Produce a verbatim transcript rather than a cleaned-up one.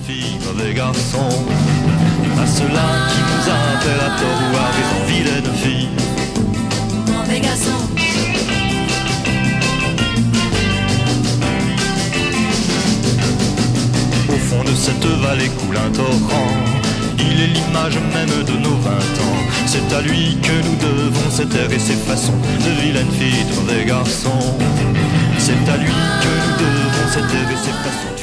filles, mauvais garçons, à ceux-là qui nous appellent à tort ou à raison, vilaines filles, mauvais garçons. Au fond de cette vallée coule un torrent, il est l'image même de nos vingt ans. C'est à lui que nous devons cette air et ces façons de vilaines filles, de mauvais garçons. C'est à lui que nous devons cette air et ces façons.